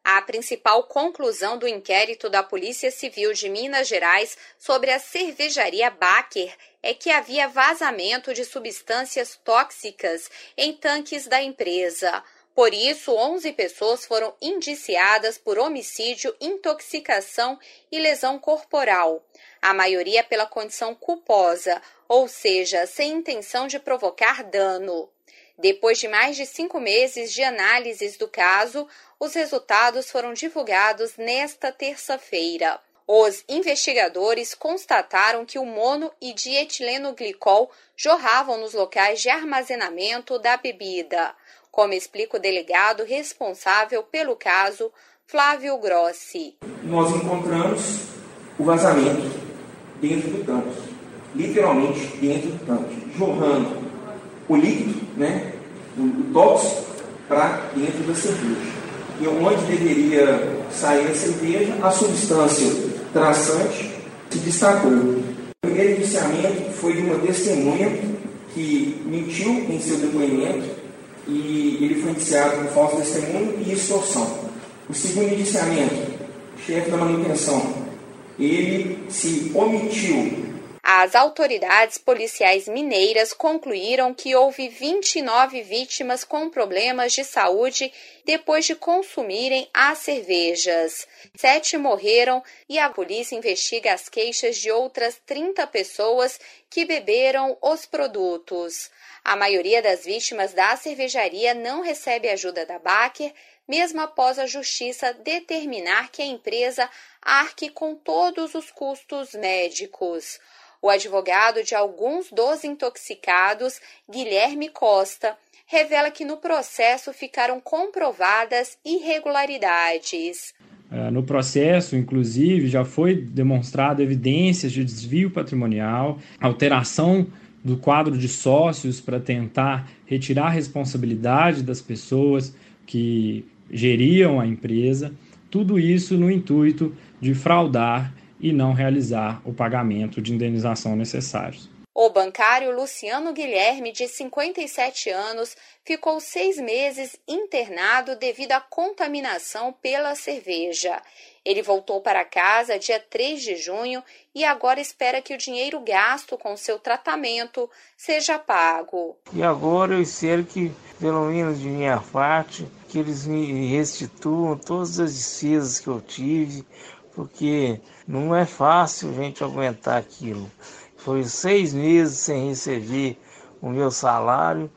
A principal conclusão do inquérito da Polícia Civil de Minas Gerais sobre a cervejaria Baker é que havia vazamento de substâncias tóxicas em tanques da empresa. Por isso, 11 pessoas foram indiciadas por homicídio, intoxicação e lesão corporal. A maioria pela condição culposa, ou seja, sem intenção de provocar dano. Depois de mais de 5 meses de análises do caso, os resultados foram divulgados nesta terça-feira. Os investigadores constataram que o mono e dietilenoglicol jorravam nos locais de armazenamento da bebida, como explica o delegado responsável pelo caso, Flávio Grossi. Nós encontramos o vazamento dentro do tanque, literalmente dentro do tanque, jorrando o líquido, o tóxico, para dentro da cerveja. E onde deveria sair a cerveja, a substância traçante se destacou. O primeiro indiciamento foi de uma testemunha que mentiu em seu depoimento e ele foi indiciado por falso testemunho e extorsão. O segundo indiciamento, o chefe da manutenção, ele se omitiu. As autoridades policiais mineiras concluíram que houve 29 vítimas com problemas de saúde depois de consumirem as cervejas. 7 morreram e a polícia investiga as queixas de outras 30 pessoas que beberam os produtos. A maioria das vítimas da cervejaria não recebe ajuda da Baker, mesmo após a justiça determinar que a empresa arque com todos os custos médicos. O advogado de alguns dos intoxicados, Guilherme Costa, revela que no processo ficaram comprovadas irregularidades. No processo, inclusive, já foi demonstrado evidências de desvio patrimonial, alteração do quadro de sócios para tentar retirar a responsabilidade das pessoas que geriam a empresa, tudo isso no intuito de fraudar e não realizar o pagamento de indenização necessários. O bancário Luciano Guilherme, de 57 anos, ficou 6 meses internado devido à contaminação pela cerveja. Ele voltou para casa dia 3 de junho e agora espera que o dinheiro gasto com seu tratamento seja pago. E agora eu espero que, pelo menos de minha parte, que eles me restituam todas as despesas que eu tive, porque não é fácil a gente aguentar aquilo. Foi 6 meses sem receber o meu salário,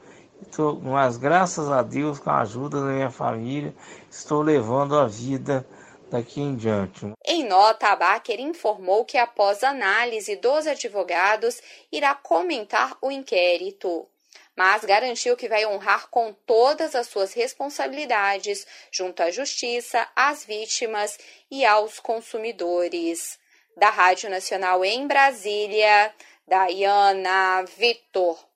mas graças a Deus, com a ajuda da minha família, estou levando a vida daqui em diante. Em nota, a Baker informou que após análise dos advogados, irá comentar o inquérito, mas garantiu que vai honrar com todas as suas responsabilidades junto à justiça, às vítimas e aos consumidores. Da Rádio Nacional em Brasília, Daiana Vitor.